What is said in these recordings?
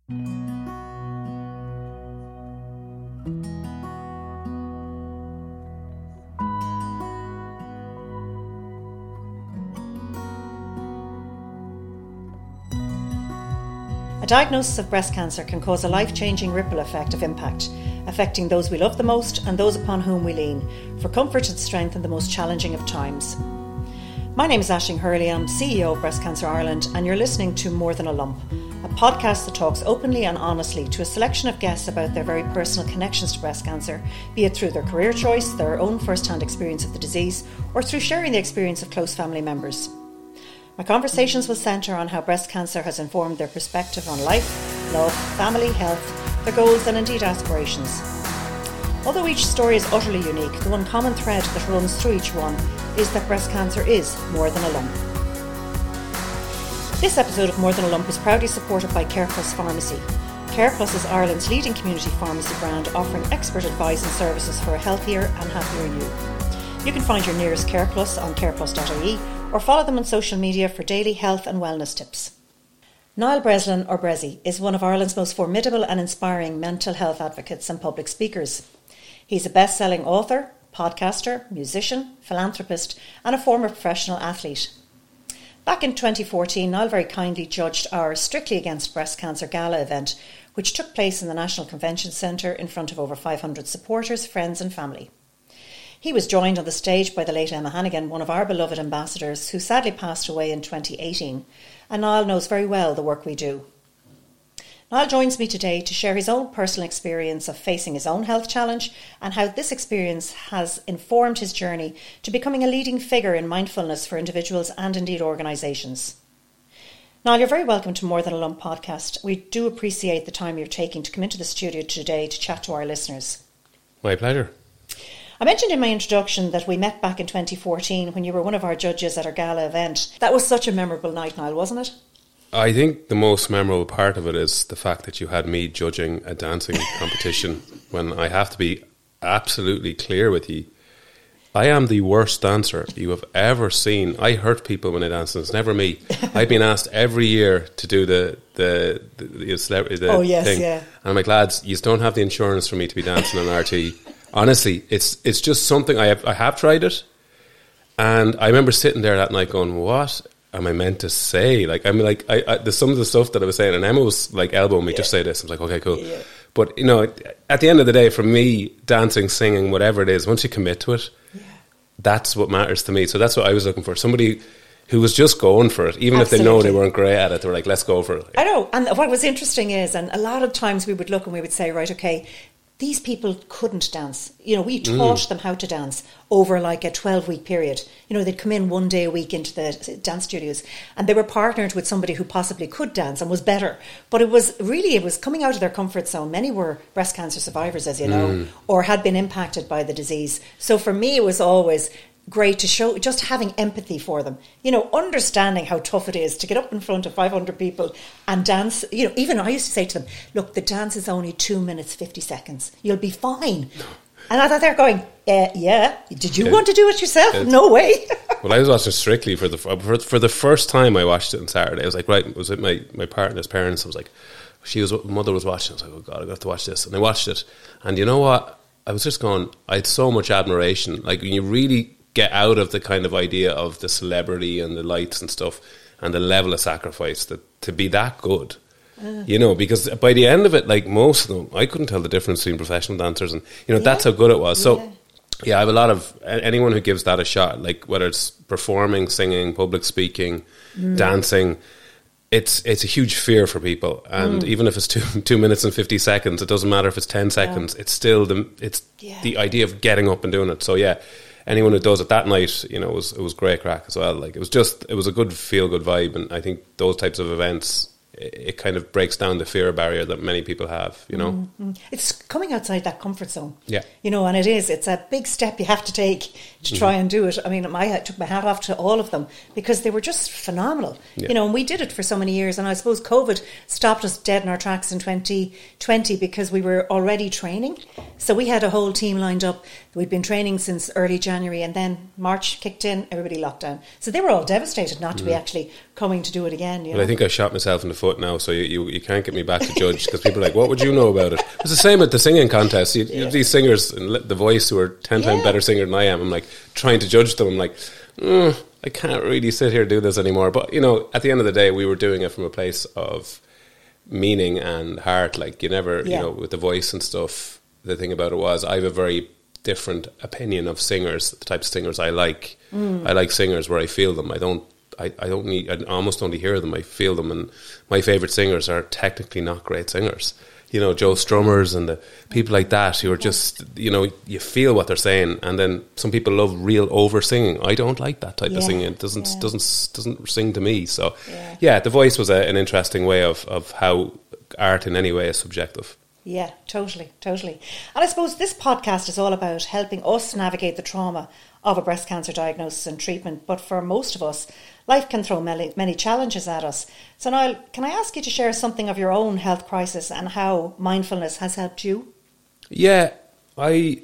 A diagnosis of breast cancer can cause a life-changing ripple effect of impact, affecting those we love the most and those upon whom we lean, for comfort and strength in the most challenging of times. My name is Aisling Hurley, I'm CEO of Breast Cancer Ireland, and you're listening to More Than a Lump, a podcast that talks openly and honestly to a selection of guests about their very personal connections to breast cancer, be it through their career choice, their own first-hand experience of the disease, or through sharing the experience of close family members. My conversations will centre on how breast cancer has informed their perspective on life, love, family, health, their goals and indeed aspirations. Although each story is utterly unique, the one common thread that runs through each one is that breast cancer is more than a lump. This episode of More Than a Lump is proudly supported by CarePlus Pharmacy. CarePlus is Ireland's leading community pharmacy brand, offering expert advice and services for a healthier and happier you. You can find your nearest CarePlus on careplus.ie or follow them on social media for daily health and wellness tips. Niall Breslin, or Bressie, is one of Ireland's most formidable and inspiring mental health advocates and public speakers. He's a best-selling author, podcaster, musician, philanthropist and a former professional athlete. Back in 2014, Niall very kindly judged our Strictly Against Breast Cancer Gala event, which took place in the National Convention Centre in front of over 500 supporters, friends and family. He was joined on the stage by the late Emma Hannigan, one of our beloved ambassadors, who sadly passed away in 2018, and Niall knows very well the work we do. Niall joins me today to share his own personal experience of facing his own health challenge and how this experience has informed his journey to becoming a leading figure in mindfulness for individuals and indeed organisations. Niall, you're very welcome to More Than a Lump podcast. We do appreciate the time you're taking to come into the studio today to chat to our listeners. My pleasure. I mentioned in my introduction that we met back in 2014 when you were one of our judges at our gala event. That was such a memorable night, Niall, wasn't it? I think the most memorable part of it is the fact that you had me judging a dancing competition when I have to be absolutely clear with you. I am the worst dancer you have ever seen. I hurt people when I dance, and it's never me. I've been asked every year to do the thing. Yeah. And I'm like, lads, you don't have the insurance for me to be dancing on RT. Honestly, it's just something I have tried it, and I remember sitting there that night going, "What am I meant to say?" Like, I mean, like, there's some of the stuff that I was saying, and Emma was like elbowing me, just say this. I was like, "Okay, cool." Yeah. But you know, at the end of the day, for me, dancing, singing, whatever it is, once you commit to it, that's what matters to me. So that's what I was looking for. Somebody who was just going for it, even if they know they weren't great at it. They were like, "Let's go for it." I know. And what was interesting is, and a lot of times we would look and we would say, right, okay, these people couldn't dance. You know, we taught them how to dance over like a 12-week period. You know, they'd come in one day a week into the dance studios and they were partnered with somebody who possibly could dance and was better. But it was coming out of their comfort zone. Many were breast cancer survivors, as you know, or had been impacted by the disease. So for me, it was always great to show, just having empathy for them, you know, understanding how tough it is to get up in front of 500 people and dance. You know, even I used to say to them, look, the dance is only 2 minutes 50 seconds, you'll be fine. And I thought they're going, yeah, did you want to do it yourself? No way. Well, I was watching Strictly for the first time. I watched it on Saturday. I was like, right, it was with my partner's parents. I was like, mother was watching. I was like, oh God, I got to watch this. And I watched it, and you know what, I was just going, I had so much admiration. Like, when you really get out of the kind of idea of the celebrity and the lights and stuff and the level of sacrifice to be that good, you know, because by the end of it, like, most of them, I couldn't tell the difference between professional dancers and, you know, that's how good it was. So yeah, I have a lot of, anyone who gives that a shot, like whether it's performing, singing, public speaking, dancing, it's a huge fear for people. And even if it's 2 minutes and 50 seconds, it doesn't matter if it's 10 seconds, it's still the idea of getting up and doing it. So yeah, anyone who does it that night, you know, it was great crack as well. Like, it was a good feel-good vibe, and I think those types of events, it kind of breaks down the fear barrier that many people have, you know. It's coming outside that comfort zone. Yeah. You know, and it's a big step you have to take to try and do it. I mean, I took my hat off to all of them because they were just phenomenal. Yeah. You know, and we did it for so many years, and I suppose COVID stopped us dead in our tracks in 2020 because we were already training. So we had a whole team lined up. We'd been training since early January, and then March kicked in, everybody locked down. So they were all devastated not to be actually coming to do it again. You know? I think I shot myself in the foot foot now, so you can't get me back to judge, because people are like, what would you know about it? It's the same at the singing contest. You have these singers in The Voice who are 10 times better singer than I am. I'm like trying to judge them. I'm like, I can't really sit here and do this anymore. But, you know, at the end of the day, we were doing it from a place of meaning and heart. Like, you never, you know, with The Voice and stuff, the thing about it was I have a very different opinion of singers, the types of singers I like. I like singers where I feel them. I almost only hear them, I feel them. And my favourite singers are technically not great singers. You know, Joe Strummers and the people like that who are just, you know, you feel what they're saying. And then some people love real over singing. I don't like that type of singing. It doesn't sing to me. So The Voice was an interesting way of how art in any way is subjective. Yeah, totally. And I suppose this podcast is all about helping us navigate the trauma of a breast cancer diagnosis and treatment. But for most of us, life can throw many challenges at us. So Niall, can I ask you to share something of your own health crisis and how mindfulness has helped you? Yeah, I've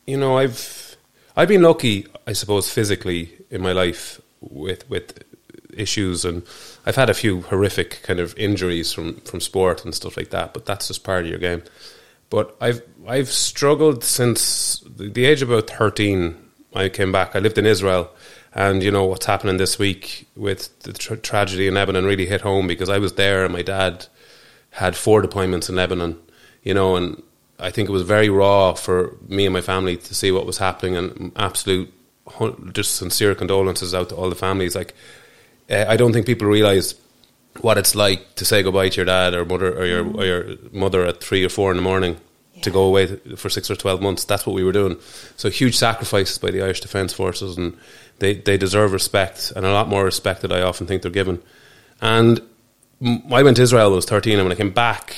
been lucky, I suppose, physically in my life with issues, and I've had a few horrific kind of injuries from sport and stuff like that, but that's just part of your game. But I've struggled since the age of about 13. I came back. I lived in Israel, and you know what's happening this week with the tragedy in Lebanon really hit home, because I was there and my dad had 4 deployments in Lebanon, you know, and I think it was very raw for me and my family to see what was happening, and absolute just sincere condolences out to all the families. Like, I don't think people realise what it's like to say goodbye to your dad or mother or your mother at 3 or 4 in the morning to go away for 6 or 12 months. That's what we were doing. So huge sacrifices by the Irish Defence Forces, and they deserve respect, and a lot more respect that I often think they're given. And I went to Israel when I was 13, and when I came back,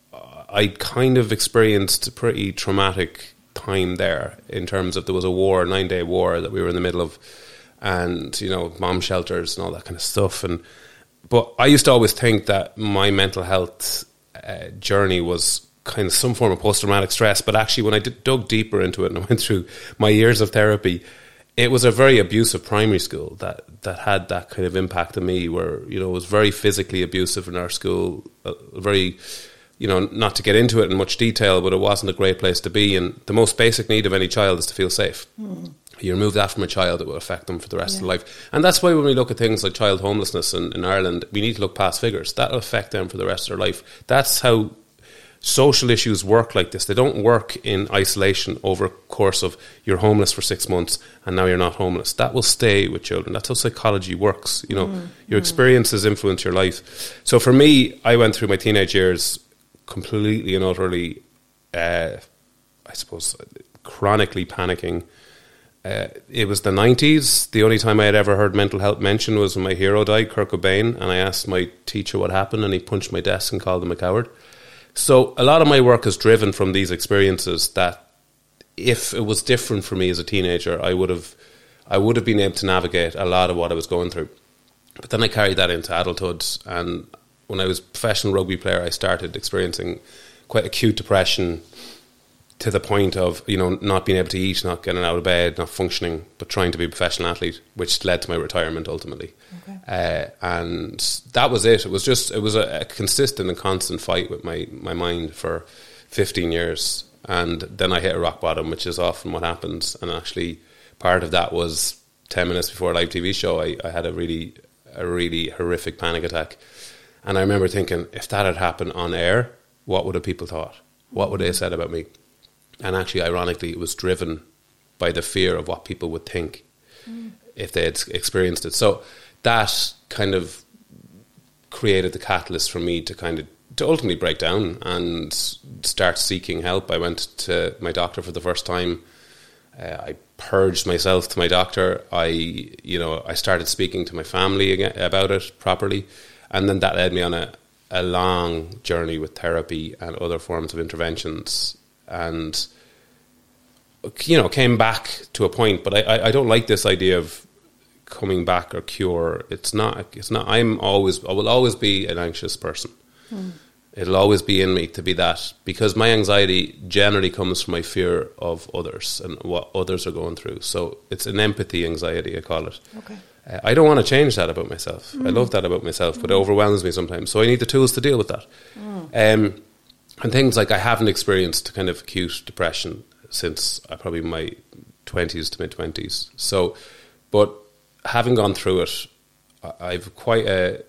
I kind of experienced a pretty traumatic time there in terms of there was a war, a 9-day war that we were in the middle of, and, you know, bomb shelters and all that kind of stuff. But I used to always think that my mental health journey was kind of some form of post-traumatic stress. But actually, when I dug deeper into it and I went through my years of therapy, it was a very abusive primary school that had that kind of impact on me, where, you know, it was very physically abusive in our school, very, you know, not to get into it in much detail, but it wasn't a great place to be. And the most basic need of any child is to feel safe. You remove that from a child, it will affect them for the rest of their life. And that's why when we look at things like child homelessness in Ireland, we need to look past figures. That will affect them for the rest of their life. That's how social issues work like this. They don't work in isolation over a course of you're homeless for 6 months and now you're not homeless. That will stay with children. That's how psychology works. You know, your experiences influence your life. So for me, I went through my teenage years completely and utterly, I suppose, chronically panicking. It was the 90s. The only time I had ever heard mental health mentioned was when my hero died, Kurt Cobain, and I asked my teacher what happened, and he punched my desk and called him a coward. So a lot of my work is driven from these experiences that, if it was different for me as a teenager, I would have been able to navigate a lot of what I was going through. But then I carried that into adulthood, and when I was a professional rugby player, I started experiencing quite acute depression, to the point of, you know, not being able to eat, not getting out of bed, not functioning, but trying to be a professional athlete, which led to my retirement ultimately. And that was it. It was a consistent and constant fight with my mind for 15 years. And then I hit a rock bottom, which is often what happens. And actually, part of that was 10 minutes before a live TV show, I had a really horrific panic attack. And I remember thinking, if that had happened on air, what would have people thought? What would they have said about me? And actually, ironically, it was driven by the fear of what people would think if they had experienced it. So that kind of created the catalyst for me to ultimately break down and start seeking help. I went to my doctor for the first time. I purged myself to my doctor. I started speaking to my family again about it properly. And then that led me on a long journey with therapy and other forms of interventions. And, you know, came back to a point, but I don't like this idea of coming back or cure. It's not. I will always be an anxious person. It'll always be in me to be that, because my anxiety generally comes from my fear of others and what others are going through. So it's an empathy anxiety, I call it. I don't want to change that about myself. I love that about myself, but it overwhelms me sometimes. So I need the tools to deal with that. And things like I haven't experienced kind of acute depression since probably my 20s to mid-20s. So, but having gone through it, I've quite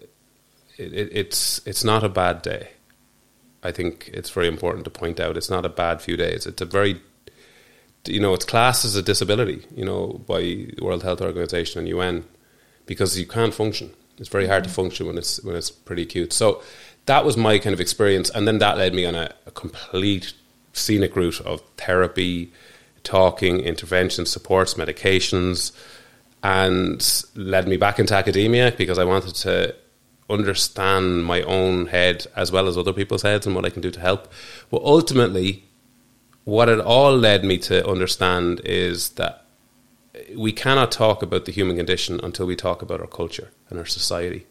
it's not a bad day. I think it's very important to point out it's not a bad few days. It's a very, it's classed as a disability, by the World Health Organization and UN, because you can't function. It's very hard to function when it's pretty acute. So that was my kind of experience, and then that led me on a complete scenic route of therapy, talking, intervention, supports, medications, and led me back into academia because I wanted to understand my own head as well as other people's heads and what I can do to help. But ultimately, what it all led me to understand is that we cannot talk about the human condition until we talk about our culture and our society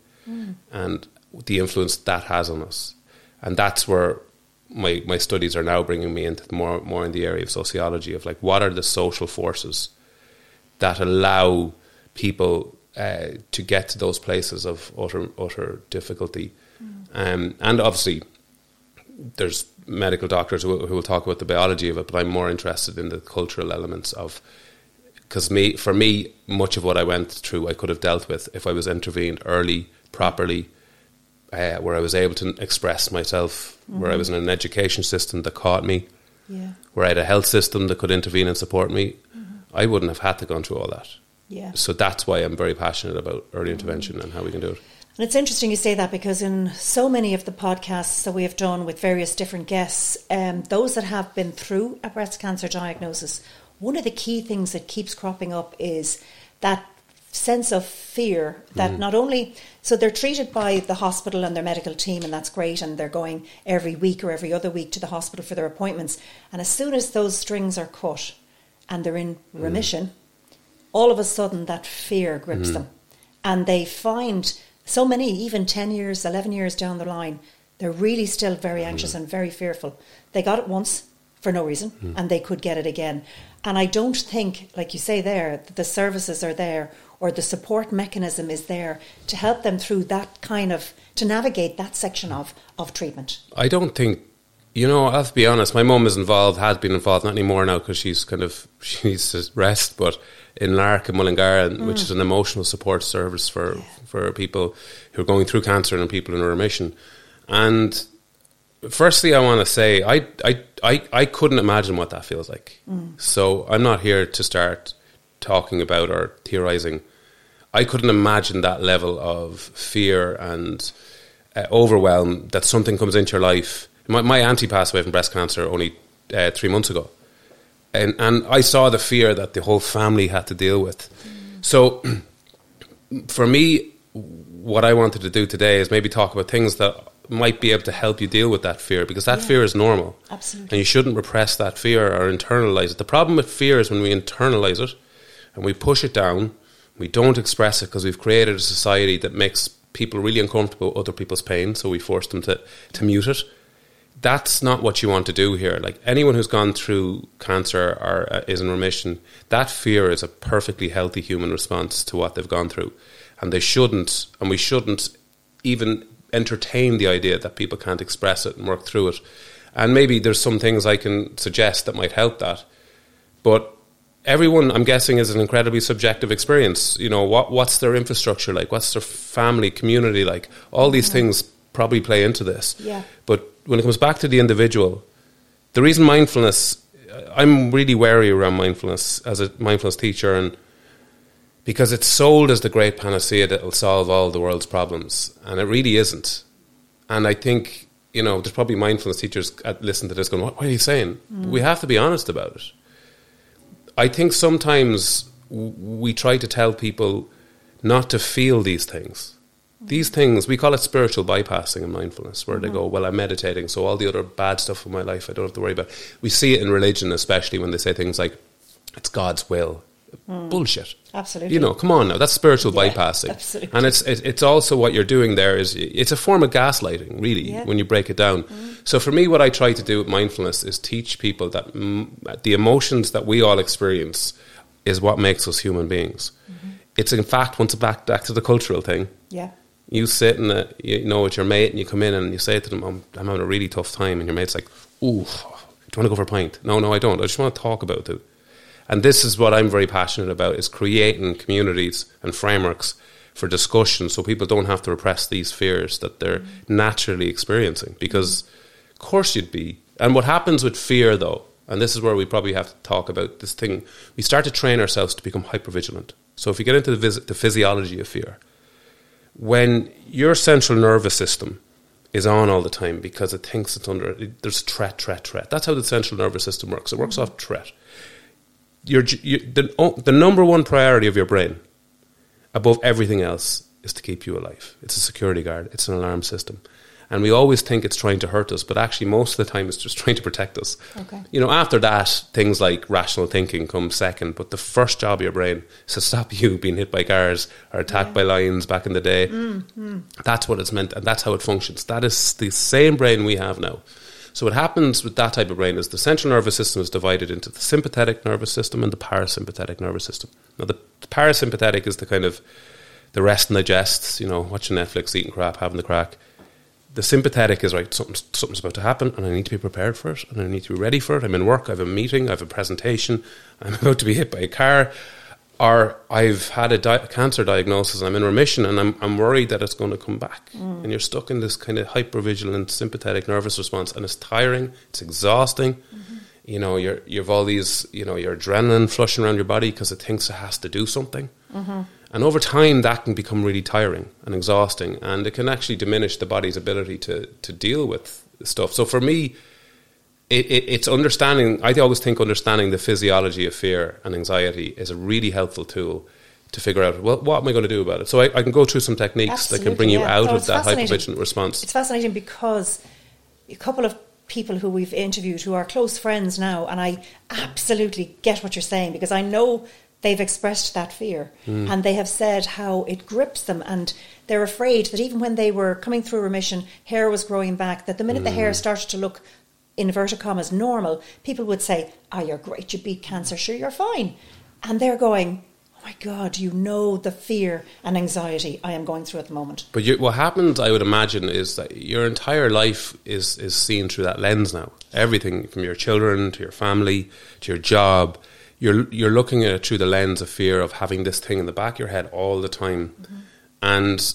and the influence that has on us. And that's where my studies are now bringing me into more in the area of sociology, of like, what are the social forces that allow people to get to those places of utter difficulty. And obviously there's medical doctors who will talk about the biology of it, but I'm more interested in the cultural elements of, because for me, much of what I went through I could have dealt with if I was intervened early, properly, where I was able to express myself, where I was in an education system that caught me, where I had a health system that could intervene and support me. I wouldn't have had to go through all that. Yeah. So that's why I'm very passionate about early intervention and how we can do it. And it's interesting you say that, because in so many of the podcasts that we have done with various different guests, those that have been through a breast cancer diagnosis, one of the key things that keeps cropping up is that sense of fear that not only, so they're treated by the hospital and their medical team, and that's great, and they're going every week or every other week to the hospital for their appointments, and as soon as those strings are cut and they're in remission, all of a sudden that fear grips them, and they find so many, even 10 years, 11 years down the line, they're really still very anxious and very fearful. They got it once for no reason, and they could get it again. And I don't think, like you say there, that the services are there or the support mechanism is there to help them through that kind of, to navigate that section of treatment. I don't think, I have to be honest, my mum is involved, has been involved, not anymore now because she needs to rest, but in Lark in Mullingar, which is an emotional support service for people who are going through cancer and people in remission. And firstly, I want to say, I couldn't imagine what that feels like. So I'm not here to start talking about or theorising. I couldn't imagine that level of fear and overwhelm that something comes into your life. My auntie passed away from breast cancer only 3 months ago. And I saw the fear that the whole family had to deal with. So for me, what I wanted to do today is maybe talk about things that might be able to help you deal with that fear, because that fear is normal. Absolutely. And you shouldn't repress that fear or internalise it. The problem with fear is when we internalise it and we push it down, we don't express it because we've created a society that makes people really uncomfortable with other people's pain, so we force them to mute it. That's not what you want to do here. Like, anyone who's gone through cancer or is in remission, that fear is a perfectly healthy human response to what they've gone through. And we shouldn't even entertain the idea that people can't express it and work through it. And maybe there's some things I can suggest that might help that. But everyone, I'm guessing, is an incredibly subjective experience. What's their infrastructure like? What's their family, community like? All these things probably play into this. Yeah. But when it comes back to the individual, the reason mindfulness, I'm really wary around mindfulness as a mindfulness teacher, and because it's sold as the great panacea that will solve all the world's problems, and it really isn't. And I think, there's probably mindfulness teachers listen to this going, what are you saying? We have to be honest about it. I think sometimes we try to tell people not to feel these things. These things, we call it spiritual bypassing in mindfulness, where they go, well, I'm meditating, so all the other bad stuff in my life I don't have to worry about. We see it in religion, especially when they say things like, it's God's will. Bullshit. Absolutely. Come on now, that's spiritual bypassing. Absolutely. And it's also what you're doing there is, it's a form of gaslighting, really, when you break it down. So for me, what I try to do with mindfulness is teach people that the emotions that we all experience is what makes us human beings. it's in fact, once back to the cultural thing. Yeah. You sit in with your mate and you come in and you say to them, I'm having a really tough time. And your mate's like, ooh, do you want to go for a pint? No, I don't. I just want to talk about it. And this is what I'm very passionate about, is creating communities and frameworks for discussion so people don't have to repress these fears that they're naturally experiencing. Because, of course, you'd be. And what happens with fear, though, and this is where we probably have to talk about this thing, we start to train ourselves to become hypervigilant. So if you get into the physiology of fear, when your central nervous system is on all the time because it thinks there's threat. That's how the central nervous system works. It works off threat. The number one priority of your brain, above everything else, is to keep you alive. It's a security guard. It's an alarm system. And we always think it's trying to hurt us, but actually most of the time it's just trying to protect us. Okay. After that, things like rational thinking come second, but the first job of your brain is to stop you being hit by cars or attacked by lions back in the day. That's what it's meant, and that's how it functions. That is the same brain we have now. So what happens with that type of brain is the central nervous system is divided into the sympathetic nervous system and the parasympathetic nervous system. Now, the parasympathetic is the kind of the rest and digests, watching Netflix, eating crap, having the crack. The sympathetic is, right, something's about to happen and I need to be prepared for it and I need to be ready for it. I'm in work, I have a meeting, I have a presentation, I'm about to be hit by a car, or I've had a cancer diagnosis and I'm in remission and I'm worried that it's going to come back. And you're stuck in this kind of hypervigilant sympathetic nervous response, and it's tiring, it's exhausting. You've all these, your adrenaline flushing around your body because it thinks it has to do something. And over time, that can become really tiring and exhausting, and it can actually diminish the body's ability to deal with stuff. So for me, it's understanding. I always think understanding the physiology of fear and anxiety is a really helpful tool to figure out, well, what am I going to do about it? So I can go through some techniques that can bring you out of that hypervigilant response. It's fascinating because a couple of people who we've interviewed who are close friends now, and I absolutely get what you're saying, because I know they've expressed that fear and they have said how it grips them, and they're afraid that even when they were coming through remission, hair was growing back, that the minute the hair started to look, in inverted commas, normal, people would say, you're great, you beat cancer, sure, you're fine. And they're going, oh my God, the fear and anxiety I am going through at the moment. But what happens, I would imagine, is that your entire life is seen through that lens now. Everything from your children to your family to your job, you're looking at it through the lens of fear of having this thing in the back of your head all the time. And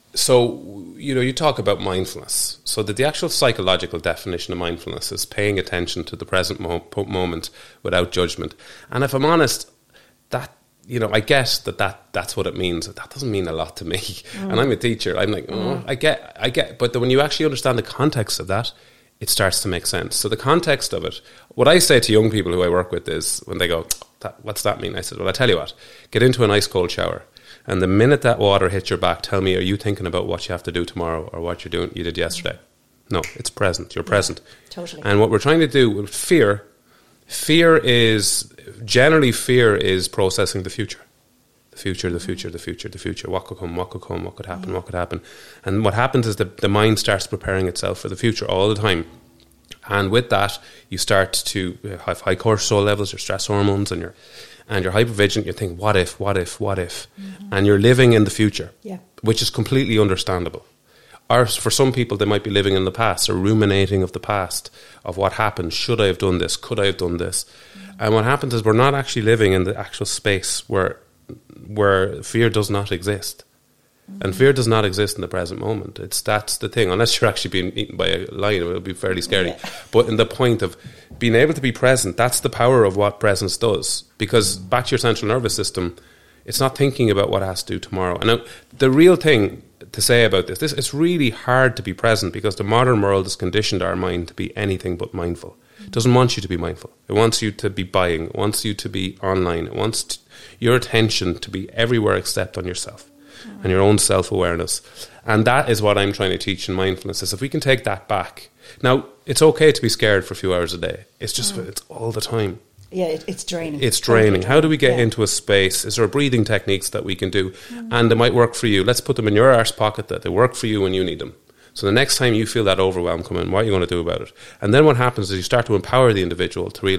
so, you talk about mindfulness. So that the actual psychological definition of mindfulness is paying attention to the present moment without judgment. And if I'm honest, that, I guess that's what it means. That doesn't mean a lot to me. And I'm a teacher. I'm like, I get. But when you actually understand the context of that, it starts to make sense. So the context of it, what I say to young people who I work with is, when they go, what's that mean? I said, well, I tell you what, get into an ice cold shower. And the minute that water hits your back, tell me, are you thinking about what you have to do tomorrow or what you did yesterday? No, it's present. You're present. Totally. And what we're trying to do with fear is processing the future. The future. What could come, what could happen. And what happens is the mind starts preparing itself for the future all the time. And with that, you start to have high cortisol levels, your stress hormones, and you're hypervigilant. You think, what if? And you're living in the future, which is completely understandable. Or for some people, they might be living in the past or ruminating of the past, of what happened. Should I have done this? Could I have done this? And what happens is we're not actually living in the actual space where fear does not exist. And fear does not exist in the present moment. That's the thing. Unless you're actually being eaten by a lion, it will be fairly scary. But in the point of being able to be present, that's the power of what presence does. Because back to your central nervous system, it's not thinking about what it has to do tomorrow. And the real thing to say about this, it's really hard to be present because the modern world has conditioned our mind to be anything but mindful. It doesn't want you to be mindful. It wants you to be buying. It wants you to be online. It wants your attention to be everywhere except on yourself and your own self-awareness. And that is what I'm trying to teach in mindfulness, is if we can take that back. Now, it's okay to be scared for a few hours a day. It's just, it's all the time. Yeah, it's draining. It's draining. How do we get into a space? Is there breathing techniques that we can do? And they might work for you. Let's put them in your arse pocket that they work for you when you need them. So the next time you feel that overwhelm come in, what are you going to do about it? And then what happens is you start to empower the individual to realise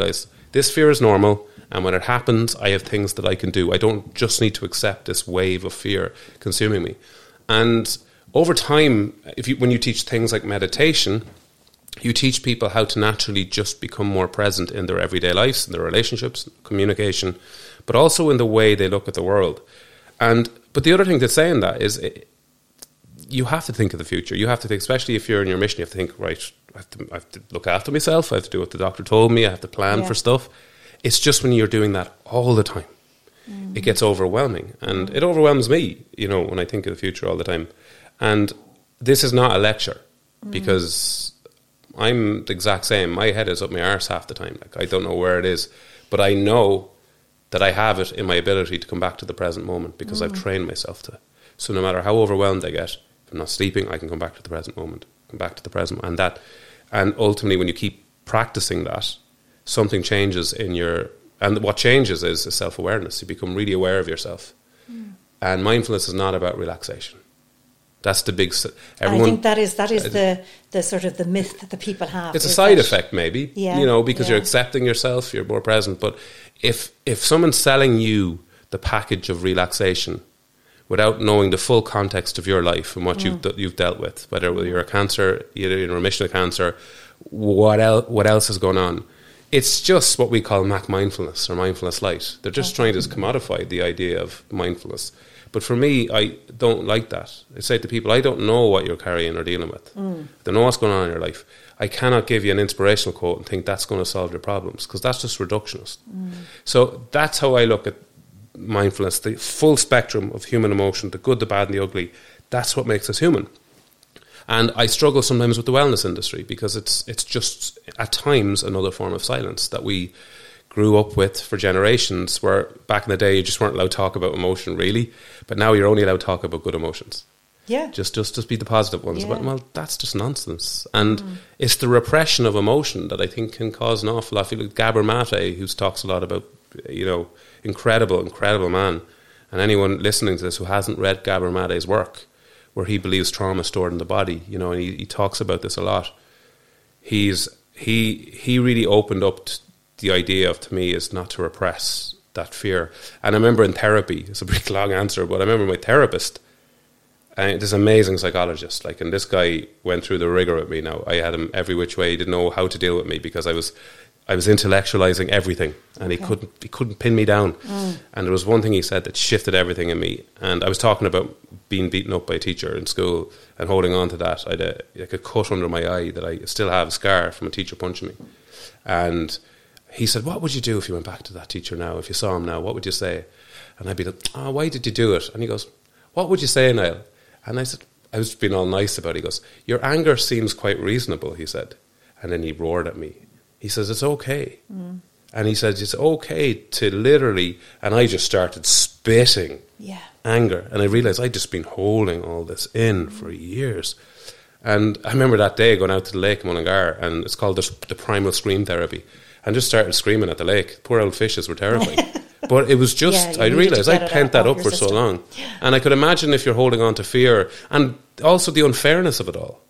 this fear is normal, and when it happens, I have things that I can do. I don't just need to accept this wave of fear consuming me. And over time, when you teach things like meditation, you teach people how to naturally just become more present in their everyday lives, in their relationships, communication, but also in the way they look at the world. But the other thing to say in that is you have to think of the future. You have to think, especially if you're in your mission, you have to think, right, I have to look after myself. I have to do what the doctor told me. I have to plan for stuff. It's just when you're doing that all the time, it gets overwhelming. And it overwhelms me, when I think of the future all the time. And this is not a lecture because I'm the exact same. My head is up my arse half the time. Like, I don't know where it is, but I know that I have it in my ability to come back to the present moment because I've trained myself to. So no matter how overwhelmed I get, if I'm not sleeping, I can come back to the present moment, and ultimately when you keep practicing that, something changes and what changes is self-awareness. You become really aware of yourself. And mindfulness is not about relaxation. That's the big. I think that is the sort of the myth that the people have. It's a side effect, maybe. Because you're accepting yourself, you're more present. But if someone's selling you the package of relaxation without knowing the full context of your life and what you've dealt with, whether you're a cancer, you're in remission of cancer, what else is going on, it's just what we call mindfulness or mindfulness light. They're just trying to commodify the idea of mindfulness. But for me, I don't like that. I say to people, I don't know what you're carrying or dealing with. I don't know what's going on in your life. I cannot give you an inspirational quote and think that's going to solve your problems, because that's just reductionist. So that's how I look at mindfulness, the full spectrum of human emotion, the good, the bad and the ugly. That's what makes us human. And I struggle sometimes with the wellness industry because it's just at times another form of silence that we grew up with for generations, where back in the day you just weren't allowed to talk about emotion really, but now you're only allowed to talk about good emotions. Yeah. Just be the positive ones. But, well, that's just nonsense. And it's the repression of emotion that I think can cause an awful lot. I feel like Gabor Mate, who talks a lot about, incredible man. And anyone listening to this who hasn't read Gabor Mate's work, where he believes trauma is stored in the body, and he talks about this a lot. He really opened up the idea of, to me, is not to repress that fear. And I remember in therapy, it's a pretty long answer, but I remember my therapist, this amazing psychologist, and this guy went through the rigor with me. Now I had him every which way. He didn't know how to deal with me because I was intellectualizing everything, and he couldn't pin me down. And there was one thing he said that shifted everything in me. And I was talking about being beaten up by a teacher in school and holding on to that. I had a cut under my eye that I still have a scar from a teacher punching me. And he said, "What would you do if you went back to that teacher now? If you saw him now, what would you say?" And I'd be like, "Oh, why did you do it?" And he goes, "What would you say, Niall?" And I said, I was being all nice about it. He goes, "Your anger seems quite reasonable," he said. And then he roared at me. He says, "It's okay." And he says, "It's okay to literally," and I just started spitting anger. And I realised I'd just been holding all this in for years. And I remember that day going out to the lake in Mullingar, and it's called the primal scream therapy, and just started screaming at the lake. Poor old fishes were terrifying. But it was just, I realised I'd pent that up for so long. And I could imagine if you're holding on to fear, and also the unfairness of it all.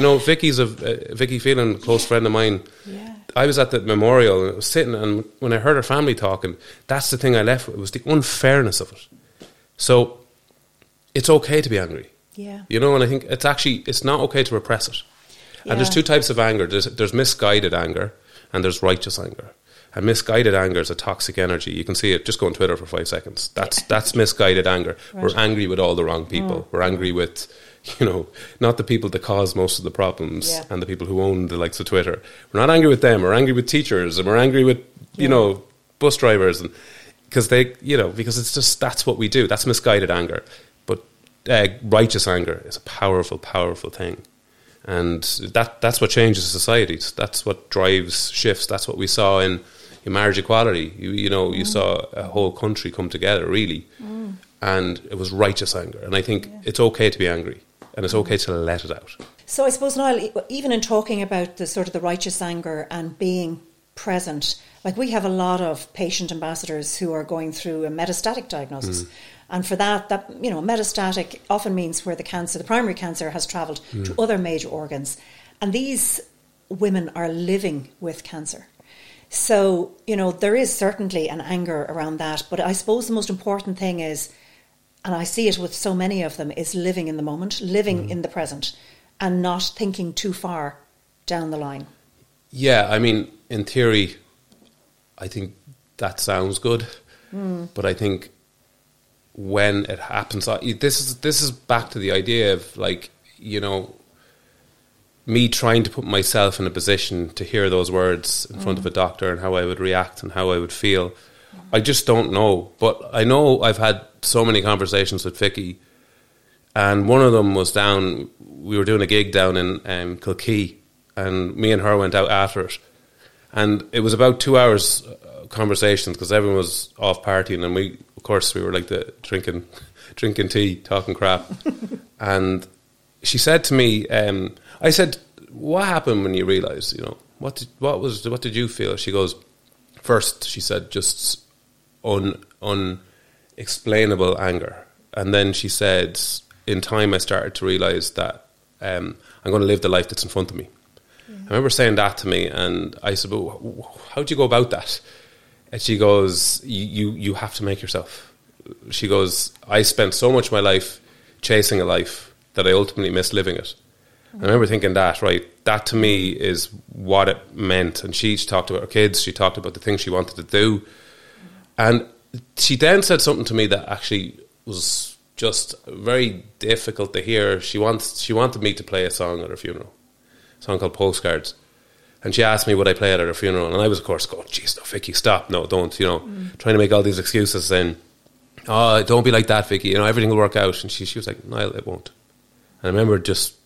Vicky Phelan, a close friend of mine, I was at the memorial and I was sitting, and when I heard her family talking, that's the thing I left with. It was the unfairness of it. So it's okay to be angry. Yeah. And I think it's not okay to repress it. Yeah. And there's two types of anger. There's misguided anger and there's righteous anger. And misguided anger is a toxic energy. You can see it. Just go on Twitter for 5 seconds. That's misguided anger. Right. We're angry with all the wrong people. We're angry with, not the people that cause most of the problems and the people who own the likes of Twitter. We're not angry with them. We're angry with teachers, and we're angry with, bus drivers, and because because it's just, that's what we do. That's misguided anger. But righteous anger is a powerful, powerful thing. And that's what changes societies. That's what drives shifts. That's what we saw in marriage equality. You saw a whole country come together, really. And it was righteous anger. And I think it's okay to be angry, and it's okay to let it out. So I suppose, Niall, even in talking about the sort of the righteous anger and being present, we have a lot of patient ambassadors who are going through a metastatic diagnosis. And for that metastatic often means where the primary cancer has travelled to other major organs. And these women are living with cancer. So, there is certainly an anger around that. But I suppose the most important thing is, and I see it with so many of them, is living in the moment, living in the present, and not thinking too far down the line. Yeah, I mean, in theory, I think that sounds good. But I think when it happens, this is back to the idea of, like, me trying to put myself in a position to hear those words in front of a doctor and how I would react and how I would feel. I just don't know. But I know I've had so many conversations with Vicky, and one of them was we were doing a gig down in Kilkee, and me and her went out after it. And it was about 2 hours conversations because everyone was off partying, and we were like drinking tea, talking crap. And she said to me, I said, "What happened when you realised? What did you feel?" She goes, "First," she said, "just unexplainable anger." And then she said, "In time, I started to realise that I'm going to live the life that's in front of me." Yeah. I remember saying that to me, and I said, "Well, how do you go about that?" And she goes, "You have to make yourself." She goes, "I spent so much of my life chasing a life that I ultimately missed living it." I remember thinking that to me is what it meant. And she talked about her kids, she talked about the things she wanted to do. And she then said something to me that actually was just very difficult to hear. She wanted me to play a song at her funeral, a song called Postcards. And she asked me would I play it at her funeral. And I was, of course, going, "Jeez, no, Vicky, stop. No, don't," trying to make all these excuses saying, "Oh, don't be like that, Vicky. Everything will work out." And she was like, "No, it won't." And I remember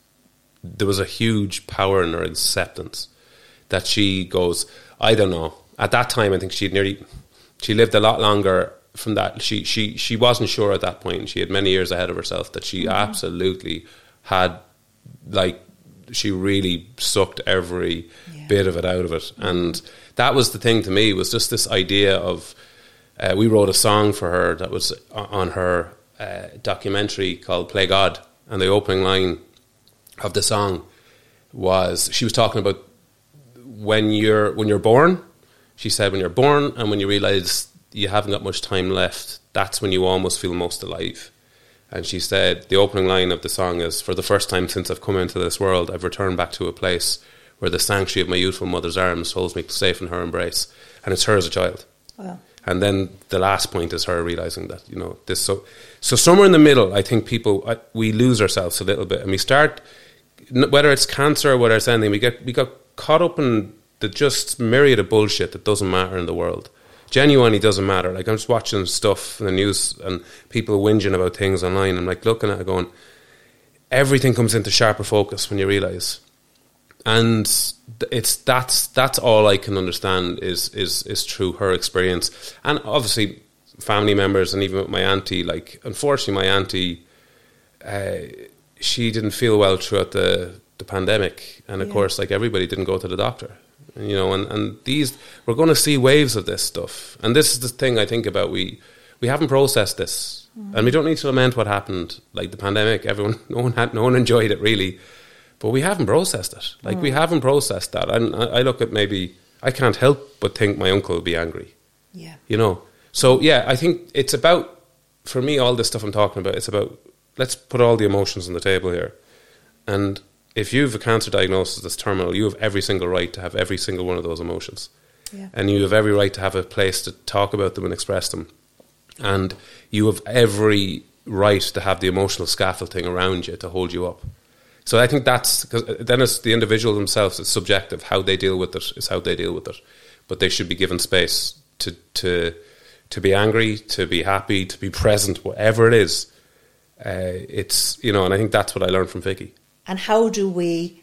there was a huge power in her acceptance that she goes, I don't know. At that time, I think she lived a lot longer from that. She wasn't sure at that point. She had many years ahead of herself that she absolutely had, like, she really sucked every bit of it out of it. And that was the thing to me, was just this idea of, we wrote a song for her that was on her documentary called Play God. And the opening line of the song was, she was talking about when you're born. She said, when you're born and when you realise you haven't got much time left, that's when you almost feel most alive. And she said, the opening line of the song is, "For the first time since I've come into this world, I've returned back to a place where the sanctuary of my youthful mother's arms holds me safe in her embrace." And it's her as a child. Wow. And then the last point is her realising that, this. So somewhere in the middle, I think we lose ourselves a little bit, and we start, whether it's cancer or whether it's anything, we got caught up in the just myriad of bullshit that doesn't matter in the world. Genuinely doesn't matter. Like, I'm just watching stuff in the news and people whinging about things online. I'm like looking at it going, everything comes into sharper focus when you realise. And that's all I can understand is through her experience. And obviously family members, and even with my auntie, like, unfortunately my auntie, she didn't feel well throughout the pandemic. And of course, like, everybody didn't go to the doctor. And these, we're going to see waves of this stuff. And this is the thing I think about, we haven't processed this. And we don't need to lament what happened, like the pandemic. No one enjoyed it really. But we haven't processed it. Like, we haven't processed that. And I look at, maybe, I can't help but think my uncle will be angry. Yeah. So, I think it's about, for me, all this stuff I'm talking about, it's about, let's put all the emotions on the table here. And if you have a cancer diagnosis that's terminal, you have every single right to have every single one of those emotions. Yeah. And you have every right to have a place to talk about them and express them. And you have every right to have the emotional scaffolding around you to hold you up. So I think that's, because then it's the individual themselves, it's subjective. How they deal with it is how they deal with it. But they should be given space to be angry, to be happy, to be present, whatever it is. It's, and I think that's what I learned from Vicky. And how do we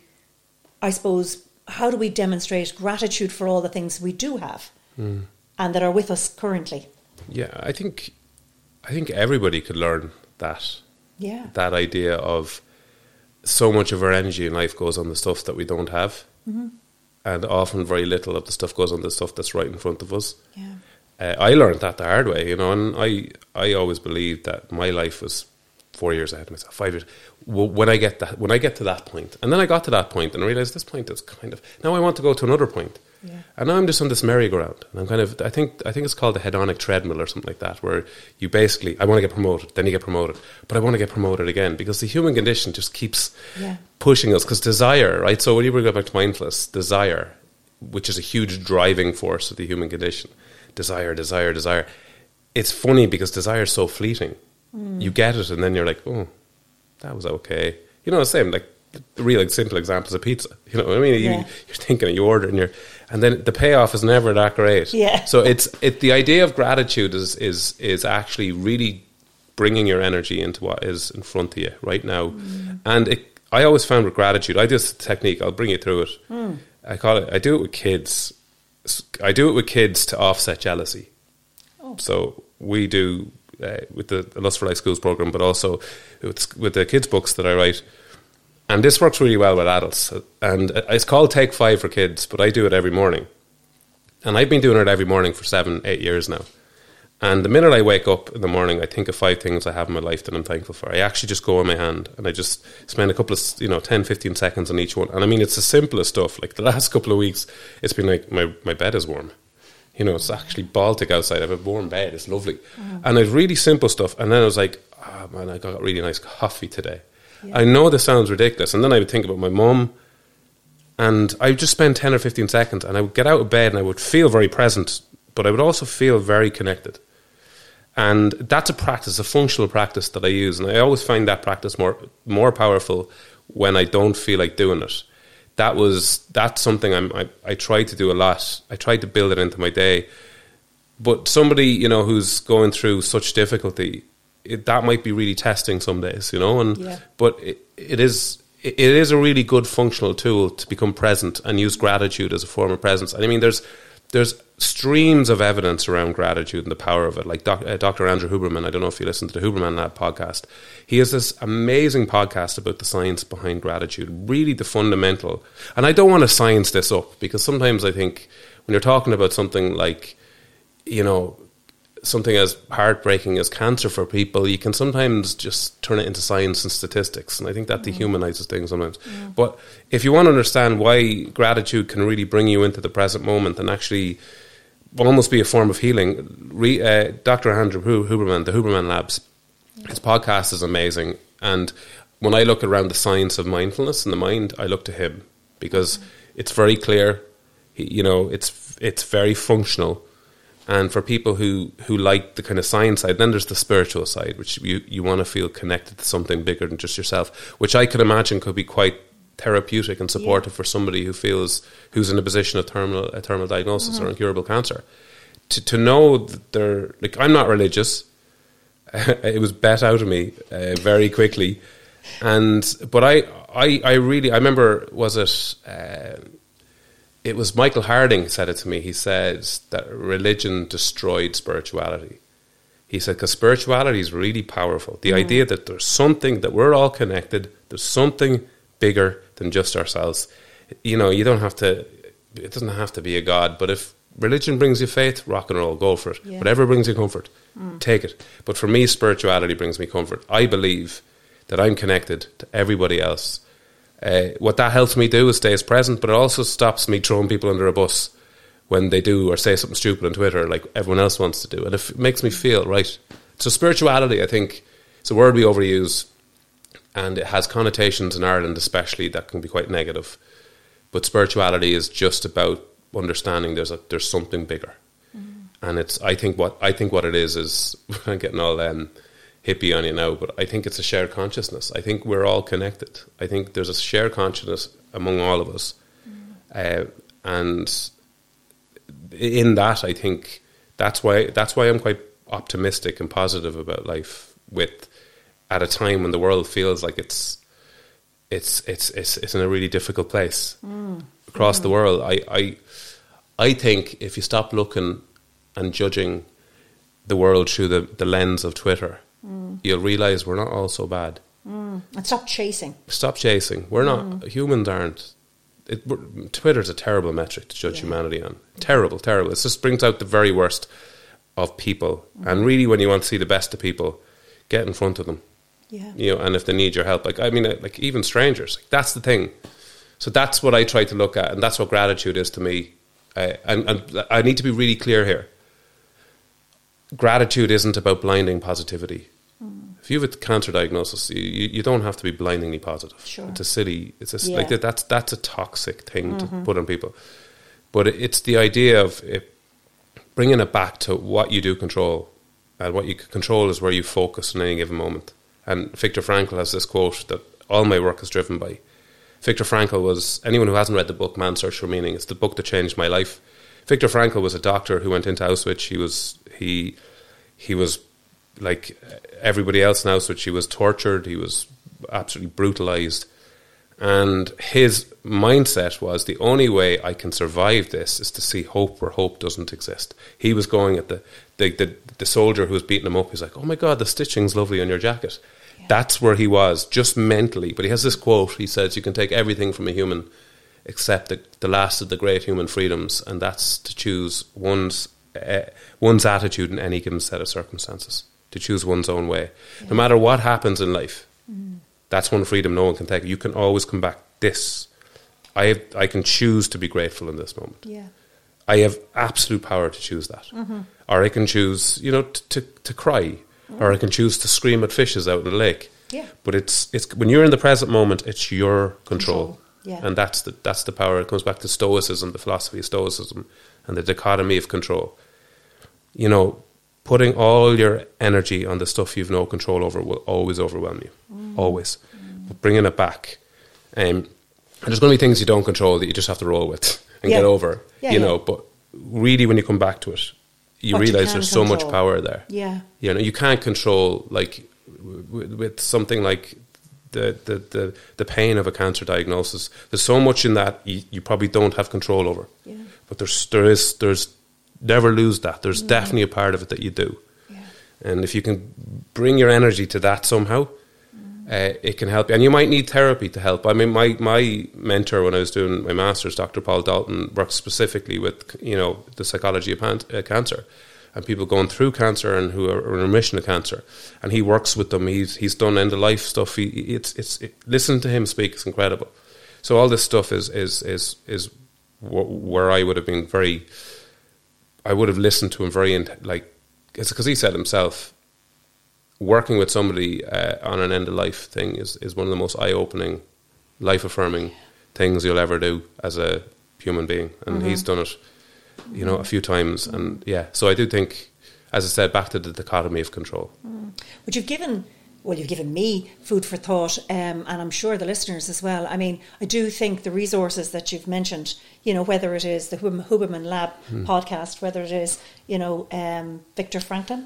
demonstrate gratitude for all the things we do have and that are with us currently? Yeah, I think everybody could learn that. Yeah. That idea of, so much of our energy in life goes on the stuff that we don't have. Mm-hmm. And often very little of the stuff goes on the stuff that's right in front of us. Yeah. I learned that the hard way, and I always believed that my life was 4 years ahead of myself, 5 years. when I get to that point, and then I got to that point, and I realized this point is kind of, now I want to go to another point. Yeah. And now I'm just on this merry-go-round, and I'm kind of, I think it's called the hedonic treadmill or something like that, where you basically, I want to get promoted, then you get promoted, but I want to get promoted again, because the human condition just keeps pushing us, because desire, right? So when you bring it back to mindfulness, desire, which is a huge driving force of the human condition, desire. It's funny because desire is so fleeting. You get it, and then you're like, oh, that was okay. You know, the same, like, the real simple example is a pizza. You know what I mean? You're thinking, you order, and then the payoff is never that great. Yeah. So the idea of gratitude is actually really bringing your energy into what is in front of you right now. And I always found with gratitude, I do this technique. I'll bring you through it. I do it with kids. I do it with kids to offset jealousy. Oh. So we do with the Lust for Life Schools program, but also with the kids' books that I write. And this works really well with adults. And it's called Take 5 for kids, but I do it every morning. And I've been doing it every morning for 7-8 years now. And the minute I wake up in the morning, I think of 5 things I have in my life that I'm thankful for. I actually just go in my hand and I just spend a couple of, 10-15 seconds on each one. And I mean, it's the simplest stuff. Like the last couple of weeks, it's been like, my bed is warm. It's actually Baltic outside. I have a warm bed. It's lovely. And it's really simple stuff. And then I was like, oh man, I got really nice coffee today. Yeah. I know this sounds ridiculous. And then I would think about my mum, and I would just spend 10 or 15 seconds, and I would get out of bed and I would feel very present, but I would also feel very connected. And that's a practice, a functional practice that I use. And I always find that practice more powerful when I don't feel like doing it. That's something I try to do a lot. I try to build it into my day. But somebody, who's going through such difficulty, that might be really testing some days, but it is a really good functional tool to become present and use gratitude as a form of presence. And I mean, there's streams of evidence around gratitude and the power of it. Like Dr. Andrew Huberman, I don't know if you listen to the Huberman Lab podcast. He has this amazing podcast about the science behind gratitude, really the fundamental. And I don't want to science this up, because sometimes I think when you're talking about something like, something as heartbreaking as cancer for people, you can sometimes just turn it into science and statistics, and I think that dehumanizes things sometimes. But if you want to understand why gratitude can really bring you into the present moment and actually almost be a form of healing, Dr. Andrew Huberman, the Huberman Labs, his podcast is amazing. And when I look around the science of mindfulness and the mind, I look to him, because it's very clear, it's very functional. And for people who like the kind of science side, then there's the spiritual side, which you want to feel connected to something bigger than just yourself, which I can imagine could be quite therapeutic and supportive for somebody who's in a position of terminal diagnosis or incurable cancer. To know that they're, like, I'm not religious. It was bet out of me very quickly. But I remember, it was Michael Harding said it to me. He said that religion destroyed spirituality. He said, because spirituality is really powerful. The idea that there's something, that we're all connected, there's something bigger than just ourselves. You don't have to, it doesn't have to be a God, but if religion brings you faith, rock and roll, go for it. Yeah. Whatever brings you comfort, take it. But for me, spirituality brings me comfort. I believe that I'm connected to everybody else. What that helps me do is stay as present, but it also stops me throwing people under a bus when they do or say something stupid on Twitter like everyone else wants to do. And it makes me feel right. So spirituality, I think, it's a word we overuse, and it has connotations in Ireland especially that can be quite negative. But spirituality is just about understanding there's something bigger. And I think what it is I'm getting all hippie on you now, but I think it's a shared consciousness. I think we're all connected. I think there's a shared consciousness among all of us. And in that, I think that's why I'm quite optimistic and positive about life, at a time when the world feels like it's in a really difficult place across the world. I think if you stop looking and judging the world through the lens of Twitter, you'll realise we're not all so bad. And stop chasing. We're not. Humans aren't. Twitter's a terrible metric to judge humanity on. Terrible. It just brings out the very worst of people. And really, when you want to see the best of people, get in front of them. Yeah. You know, and if they need your help, like, I mean, like even strangers, like, that's the thing. So that's what I try to look at, and that's what gratitude is to me. And I need to be really clear here. Gratitude isn't about blinding positivity. If you have a cancer diagnosis, you don't have to be blindingly positive. Sure. It's a silly, like that's a toxic thing to put on people. But it's the idea of bringing it back to what you do control, and what you control is where you focus in any given moment. And Viktor Frankl has this quote that all my work is driven by. Viktor Frankl was, anyone who hasn't read the book Man's Search for Meaning, it's the book that changed my life. Viktor Frankl was a doctor who went into Auschwitz. He was like everybody else in Auschwitz. He was tortured. He was absolutely brutalized. And his mindset was, the only way I can survive this is to see hope where hope doesn't exist. He was going at the soldier who was beating him up. He's like, oh my God, the stitching's lovely on your jacket. Yeah. That's where he was, just mentally. But he has this quote. He says, you can take everything from a human except the last of the great human freedoms, and that's to choose one's attitude in any given set of circumstances, to choose one's own way. Yeah. No matter what happens in life, that's one freedom no one can take. You can always come back. I can choose to be grateful in this moment. Yeah. I have absolute power to choose that. Or I can choose, you know, to cry. Or I can choose to scream at fishes out in the lake. Yeah. But it's when you're in the present moment, it's your control. Yeah. And that's the power. It comes back to Stoicism, the philosophy of Stoicism, and the dichotomy of control. You know, putting all your energy on the stuff you've no control over will always overwhelm you. Always. But bringing it back. And there's going to be things you don't control that you just have to roll with and get over, you know. But really, when you come back to it, you realise there's so much power there. Yeah. You know, you can't control, like, with something like the pain of a cancer diagnosis. There's so much in that you probably don't have control over. Yeah. But there's never lose that. There's definitely a part of it that you do. Yeah. And if you can bring your energy to that somehow, it can help you. And you might need therapy to help. I mean, my mentor when I was doing my master's, Dr. Paul Dalton, works specifically with, you know, the psychology of cancer and people going through cancer and who are in remission of cancer. And he works with them. He's done end of life stuff. Listen to him speak. It's incredible. So all this stuff is where I would have been I would have listened to him it's because he said himself, working with somebody on an end-of-life thing is one of the most eye-opening, life-affirming things you'll ever do as a human being. And he's done it, you know, a few times. And, so I do think, as I said, back to the dichotomy of control. But you've given me food for thought, and I'm sure the listeners as well. I mean, I do think the resources that you've mentioned, you know, whether it is the Huberman Lab podcast, whether it is, you know, Viktor Frankl.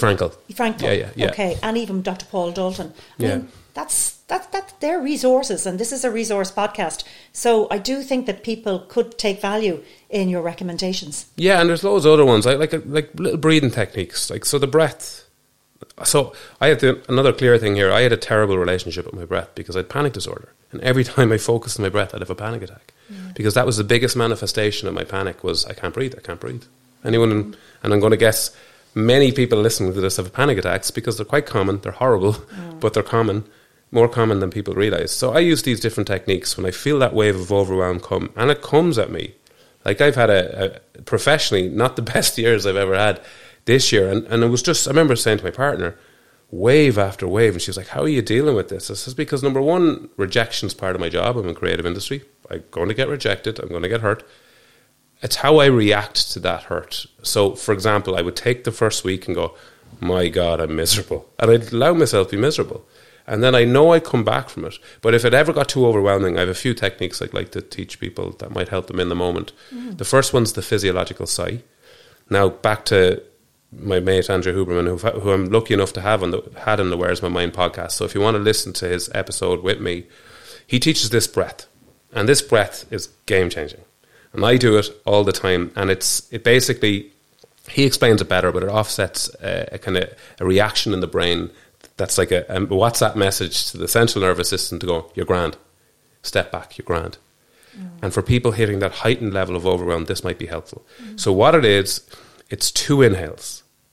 Yeah. Okay, and even Dr. Paul Dalton. I mean, that's their resources, and this is a resource podcast. So I do think that people could take value in your recommendations. Yeah, and there's loads of other ones, like little breathing techniques, like so the breath. So I had another clear thing here. I had a terrible relationship with my breath because I had panic disorder. And every time I focused on my breath, I'd have a panic attack. Because that was the biggest manifestation of my panic was I can't breathe. Anyone, and I'm going to guess many people listening to this have panic attacks because they're quite common. They're horrible, but they're common, more common than people realise. So I use these different techniques when I feel that wave of overwhelm come. And it comes at me. Like I've had a professionally, not the best years I've ever had this year, and it was just, I remember saying to my partner, wave after wave, and she was like, how are you dealing with this? I says, because number one, rejection's part of my job. I'm in creative industry. I'm going to get rejected. I'm going to get hurt. It's how I react to that hurt. So, for example, I would take the first week and go, my God, I'm miserable. And I'd allow myself to be miserable. And then I know I come back from it. But if it ever got too overwhelming, I have a few techniques I'd like to teach people that might help them in the moment. The first one's the physiological sigh. Now, back to my mate Andrew Huberman, who I'm lucky enough to have had on the Where's My Mind podcast. So if you want to listen to his episode with me, he teaches this breath. And this breath is game-changing. And I do it all the time. And it basically, he explains it better, but it offsets a kind of a reaction in the brain that's like a WhatsApp message to the central nervous system to go, you're grand. Step back, you're grand. And for people hitting that heightened level of overwhelm, this might be helpful. So what it is, it's 2 inhales.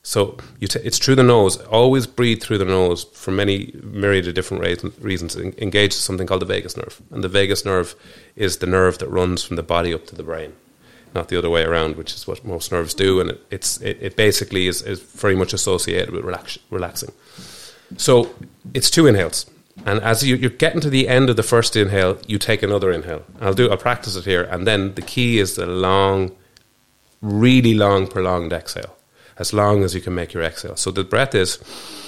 So it's through the nose. Always breathe through the nose for many myriad of different reasons. It engages something called the vagus nerve. And the vagus nerve is the nerve that runs from the body up to the brain, not the other way around, which is what most nerves do. And it basically is very much associated with relaxing. So it's 2 inhales. And as you're getting to the end of the first inhale, you take another inhale. I'll practice it here. And then the key is the long, really long, prolonged exhale. As long as you can make your exhale. So the breath is...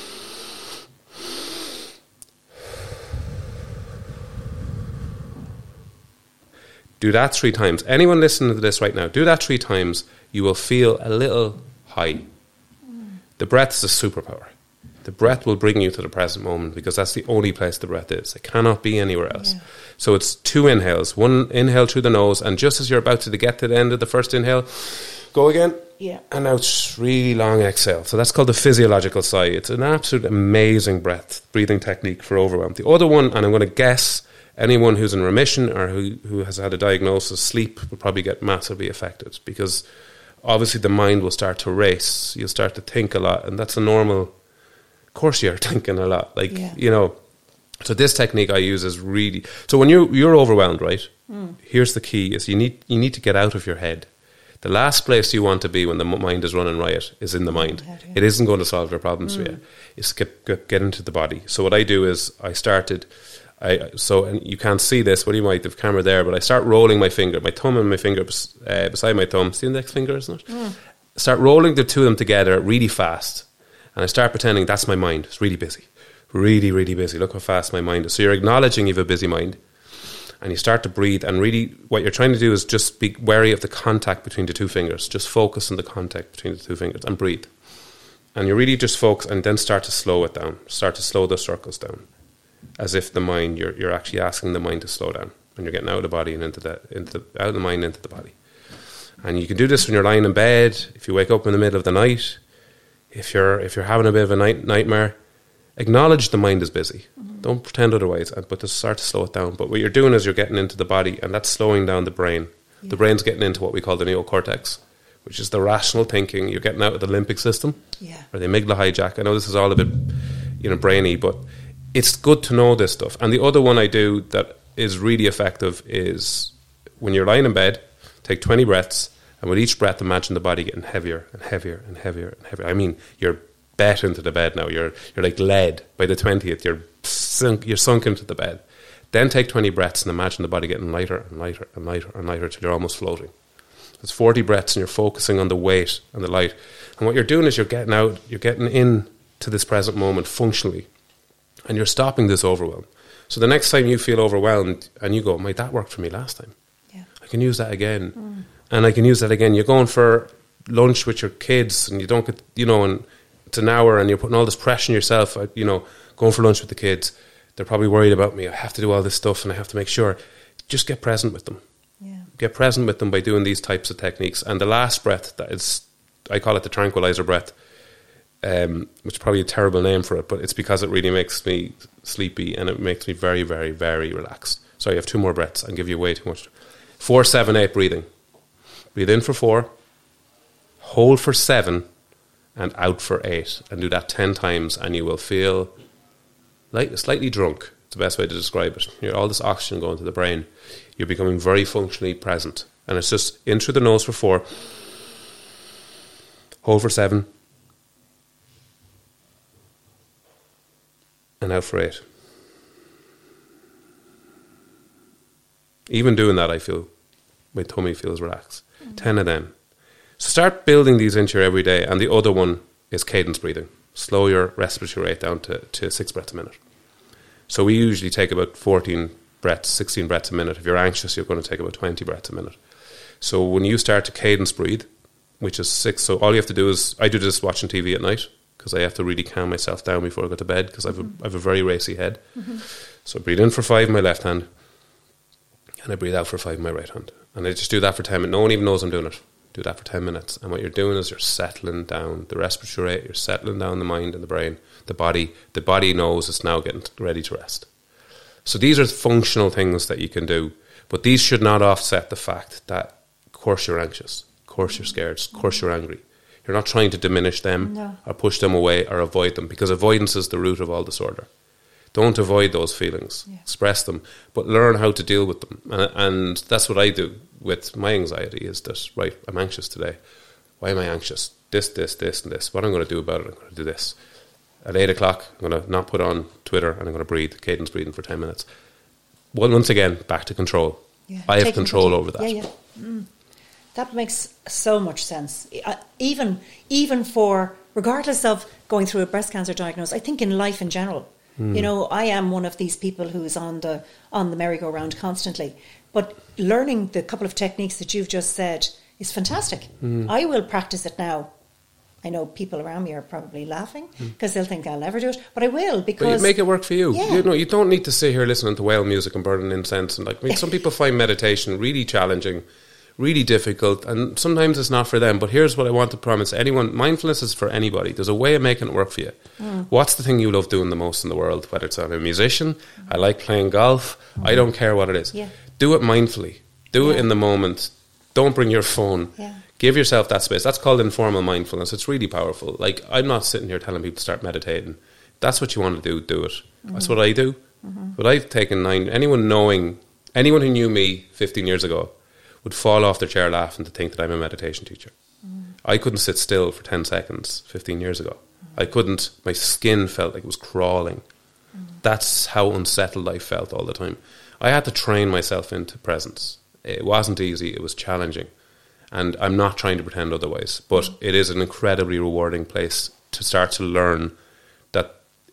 Do that 3 times. Anyone listening to this right now, do that 3 times. You will feel a little high. The breath is a superpower. The breath will bring you to the present moment because that's the only place the breath is. It cannot be anywhere else. Yeah. So it's 2 inhales. 1 inhale through the nose, and just as you're about to get to the end of the first inhale, go again. Yeah. And now it's really long exhale. So that's called the physiological sigh. It's an absolute amazing breathing technique for overwhelm. The other one, and I'm going to guess anyone who's in remission or who has had a diagnosis, sleep will probably get massively affected because obviously the mind will start to race. You'll start to think a lot, and that's a normal... Of course you're thinking a lot. So this technique I use is really... So when you're overwhelmed, right, here's the key, is you need to get out of your head. The last place you want to be when the mind is running riot is in the mind. It isn't going to solve your problems for you. It's get into the body. So what I do is and you can't see this, well you might have camera there, but I start rolling my finger, my thumb and my finger beside my thumb. See the index finger, isn't it? Start rolling the 2 of them together really fast. And I start pretending that's my mind. It's really busy. Really, really busy. Look how fast my mind is. So you're acknowledging you have a busy mind. And you start to breathe, and really what you're trying to do is just be wary of the contact between the 2 fingers. Just focus on the contact between the 2 fingers and breathe. And you really just focus, and then start to slow it down. Start to slow the circles down. As if the mind, you're actually asking the mind to slow down. And you're getting out of the body and out of the mind into the body. And you can do this when you're lying in bed, if you wake up in the middle of the night, if you're having a bit of a nightmare. Acknowledge the mind is busy. Don't pretend otherwise, but just start to slow it down. But what you're doing is you're getting into the body, and that's slowing down the brain. Yeah. The brain's getting into what we call the neocortex, which is the rational thinking. You're getting out of the limbic system, or the amygdala hijack. I know this is all a bit, brainy, but it's good to know this stuff. And the other one I do that is really effective is when you're lying in bed, take 20 breaths, and with each breath, imagine the body getting heavier and heavier and heavier and heavier. I mean, you're bet into the bed now. You're like lead. By the 20th, you're sunk into the bed. Then take 20 breaths and imagine the body getting lighter and lighter and lighter and lighter till you're almost floating. It's 40 breaths and you're focusing on the weight and the light. And what you're doing is you're getting in to this present moment functionally, and you're stopping this overwhelm. So the next time you feel overwhelmed and you go, that worked for me last time. Yeah. I can use that again. And I can use that again. You're going for lunch with your kids and you don't get, and it's an hour and you're putting all this pressure on yourself, going for lunch with the kids. They're probably worried about me. I have to do all this stuff and I have to make sure. Just get present with them. Yeah. Get present with them by doing these types of techniques. And the last breath, I call it the tranquilizer breath, which is probably a terrible name for it, but it's because it really makes me sleepy and it makes me very, very, very relaxed. So you have 2 more breaths. I'll give you way too much. 4, 7, 8 breathing. Breathe in for 4, hold for 7, and out for 8, and do that 10 times, and you will feel slightly drunk. It's the best way to describe it. All this oxygen going to the brain. You're becoming very functionally present, and it's just in through the nose for 4, hold for 7, and out for 8. Even doing that, I feel my tummy feels relaxed. 10 of them. So start building these into your everyday. And the other one is cadence breathing. Slow your respiratory rate down to 6 breaths a minute. So we usually take about 14 breaths, 16 breaths a minute. If you're anxious, you're going to take about 20 breaths a minute. So when you start to cadence breathe, which is 6, so all you have to do is, I do this watching TV at night because I have to really calm myself down before I go to bed because I have a very racy head. So I breathe in for 5 in my left hand and I breathe out for 5 in my right hand. And I just do that for 10 minutes. No one even knows I'm doing it. Do that for 10 minutes. And what you're doing is you're settling down the respiratory rate, you're settling down the mind and the brain. The body knows it's now getting ready to rest. So these are functional things that you can do. But these should not offset the fact that, of course, you're anxious. Of course, you're scared. Of course, you're angry. You're not trying to diminish them or push them away or avoid them, because avoidance is the root of all disorder. Don't avoid those feelings. Express them, but learn how to deal with them. And that's what I do with my anxiety, is that, right, I'm anxious today. Why am I anxious? This, and this. What I'm going to do about it, I'm going to do this. At 8 o'clock, I'm going to not put on Twitter, and I'm going to breathe, cadence breathing for 10 minutes. Once again, back to control. I have control over that. That makes so much sense. Even for, regardless of going through a breast cancer diagnosis, I think in life in general. You know, I am one of these people who's on the merry-go-round constantly. But learning the couple of techniques that you've just said is fantastic. I will practice it now. I know people around me are probably laughing because they'll think I'll never do it, but I will, because... But you make it work for you. Yeah. You know, you don't need to sit here listening to whale music and burning incense. And some people find meditation really challenging, really difficult, and sometimes it's not for them. But here's what I want to promise anyone: mindfulness is for anybody. There's a way of making it work for you. What's the thing you love doing the most in the world? Whether it's I'm a musician, I like playing golf, I don't care what it is. Do it mindfully. Do it in the moment. Don't bring your phone. Give yourself that space. That's called informal mindfulness. It's really powerful. Like, I'm not sitting here telling people to start meditating. That's what you want to do it. That's what I do. But I've taken anyone who knew me 15 years ago would fall off their chair laughing to think that I'm a meditation teacher. I couldn't sit still for 10 seconds 15 years ago. I couldn't. My skin felt like it was crawling. That's how unsettled I felt all the time. I had to train myself into presence. It wasn't easy. It was challenging. And I'm not trying to pretend otherwise. But it is an incredibly rewarding place to start to learn that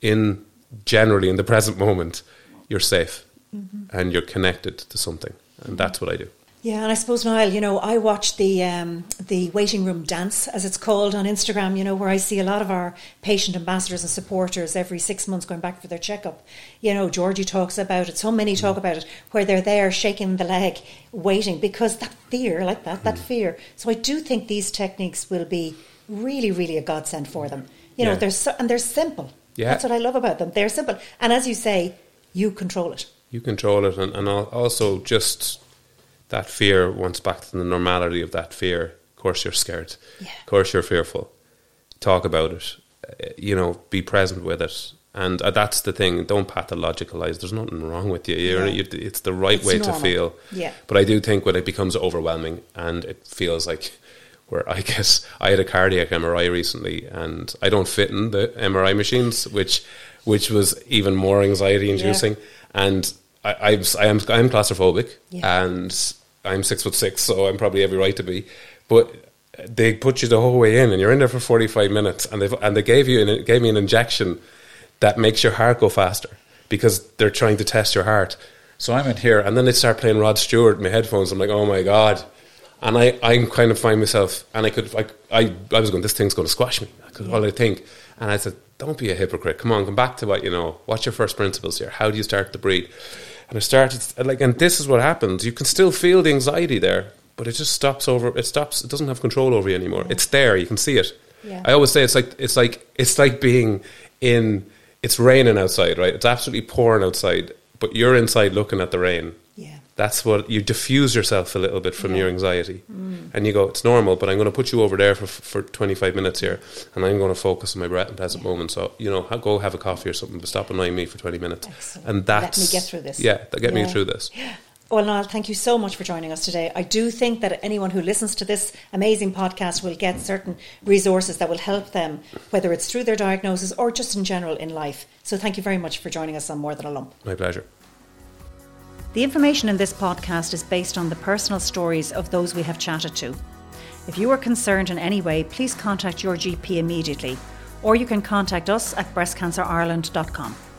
generally in the present moment, you're safe and you're connected to something. And that's what I do. Yeah, and I suppose, Niall, you know, I watch the waiting room dance, as it's called, on Instagram, you know, where I see a lot of our patient ambassadors and supporters every 6 months going back for their checkup. You know, Georgie talks about it, so many talk about it, where they're there shaking the leg, waiting, because that fear, like that fear. So I do think these techniques will be really, really a godsend for them. You know, they're simple. Yeah. That's what I love about them. They're simple. And as you say, you control it. You control it, and also just... that fear, once back to the normality of that fear. Of course you're scared. Of course you're fearful. Talk about it. You know, be present with it. And that's the thing. Don't pathologicalise. There's nothing wrong with you. It's the right way normal to feel. Yeah. But I do think when it becomes overwhelming and it feels like, where I guess I had a cardiac MRI recently, and I don't fit in the MRI machines, which was even more anxiety inducing. And I am claustrophobic, and I'm 6'6", so I'm probably every right to be. But they put you the whole way in, and you're in there for 45 minutes, and they gave me an injection that makes your heart go faster because they're trying to test your heart. So I'm in here, and then they start playing Rod Stewart in my headphones. I'm like, oh my God. And I kind of find myself, and I was going, this thing's going to squash me. Because all I think. And I said, don't be a hypocrite. Come on, come back to what you know. What's your first principles here? How do you start to breathe? And I started, and this is what happens. You can still feel the anxiety there, but it just stops. It doesn't have control over you anymore. Yeah. It's there. You can see it. Yeah. I always say it's like being in. It's raining outside, right? It's absolutely pouring outside, but you're inside looking at the rain. Yeah. That's what you diffuse yourself a little bit from your anxiety, and you go, it's normal, but I'm going to put you over there for 25 minutes here, and I'm going to focus on my breath and present moment. So go have a coffee or something, but stop annoying me for 20 minutes. Excellent. And that's let me get through this. Yeah, get me through this. Well, Niall, thank you so much for joining us today. I do think that anyone who listens to this amazing podcast will get certain resources that will help them, whether it's through their diagnosis or just in general in life. So thank you very much for joining us on More Than a Lump. My pleasure. The information in this podcast is based on the personal stories of those we have chatted to. If you are concerned in any way, please contact your GP immediately, or you can contact us at breastcancerireland.com.